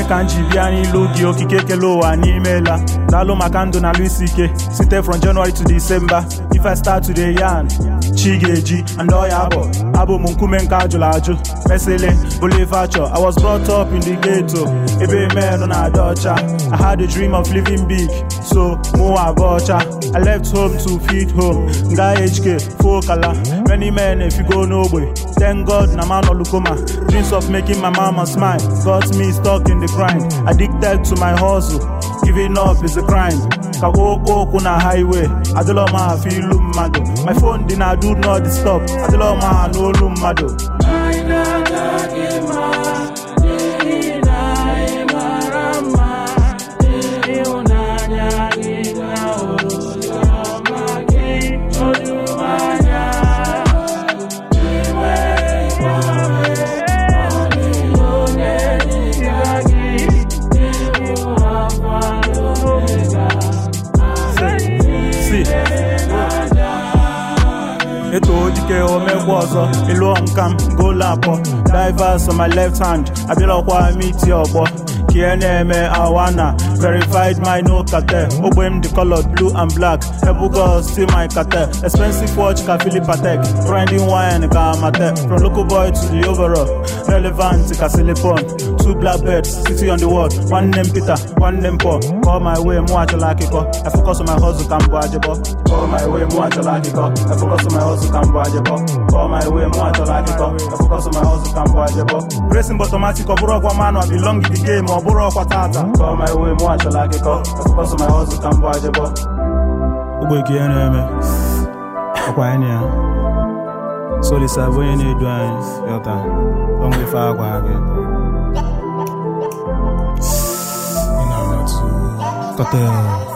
ka nji bịa n'ilu gị okike kele ụwa n'imela daalụ maka ndụ na Luis Ike site from January to December if I start today yarn chi ga-eji and oya abụ m nkume nke ajụrụ ajụ mesịlị bụlivacho I was brought up in the ghetto ebe men na-adị ọcha I had a dream of living big so mụ abụ ọcha I left home to feed home nga HK fokala many men efigo n'ogbe thank God na man olukoma dreams of making my mama smile got me stuck in the grind addicted to my hustle giving up is a crime ka okwu na highway adịlọ m afọ ilu mmadụ my phone dị na do not disturb adịlọ m ha n'olu mmadụ Eto dike omegbo ọzọ elu nkam goal apọ divers on my left hand abịalọkwa miti ọgbọ ka na-eme awana verified my no cartel ogbe m the color blue and black ebugo still my cartel expensive watch ka Philip Patek grinding wine ka Amate from local boy to the overall relevant ka Silicon two blackbirds sitting on the wall one name Peter one name Paul call my way mụ achọla akịkọ I focus on my hustle ka mbụ ajịbọ call my way mụ achọla akịkọ I focus on my hustle ka mbụ ajịbọ call my way mụ achọla akịkọ I focus on my hustle ka mbụ ajịbọ racing automatic ọ bụrụ ọkwa manu I belong in the game ọ bụrụ ọkwa tata call my way mụ achọla akịkọ I focus on my hustle ka mbụ ajịbọ ogbe ka ihe na-eme ọkwa anyị ya Solisa bụ onye na-edu anyị yọta ọnwa ife agwa gị Cartel